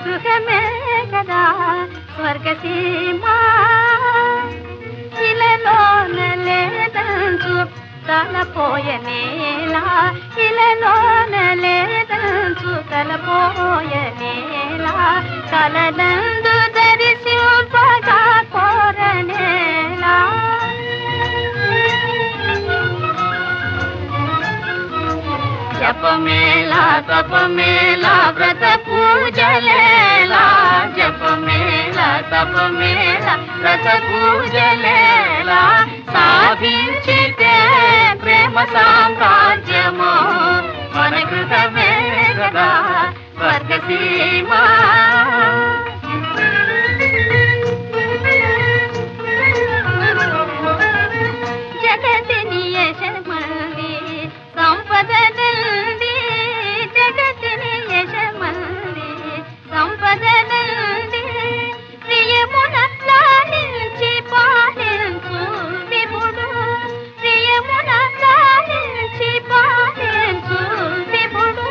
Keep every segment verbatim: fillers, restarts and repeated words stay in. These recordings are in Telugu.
గృహమే కదా స్వర్గసీమా ఇలలోన లేదంచు తలపోయనేలా ఇలలోన లేదంచు తలపోయనేలా కలనందు దరిశింపగా కోరనేలా జపమేలా తపమేలా వ్రత పూజలేలా జపమేలా తపమేలా వ్రత పూజలేలా సాధించితే ప్రేమ సామ్రాజ్యము మన కృతమే కదా స్వర్గసీమా జగతిని యశమంది సంపద నంది జగతిని యశమంది సంపద నంది ప్రియమున లాలించి పాలించు విభుడు ప్రియమున లాలించి పాలించు విభుడు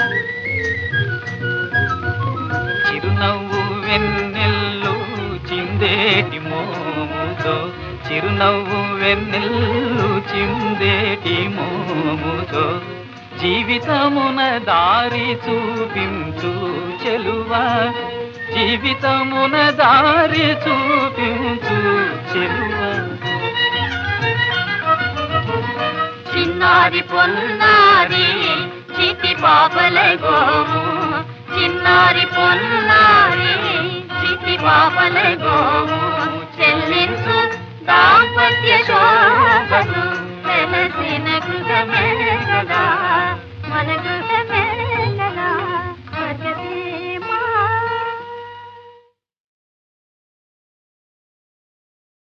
చిరునవ్వు వెన్నెల్లు చిందేటి మోముతో చిరునవ్వు వెన్నెల్లు చిందేటి మోముతో జీవితమున దారి చూపించు చెలువా జీవితమున దారి చూపించు చెలువా చిన్నారి పొన్నారి చిటి పాపల గోము చిన్నారి పొన్నారి చిటి పాపల గోము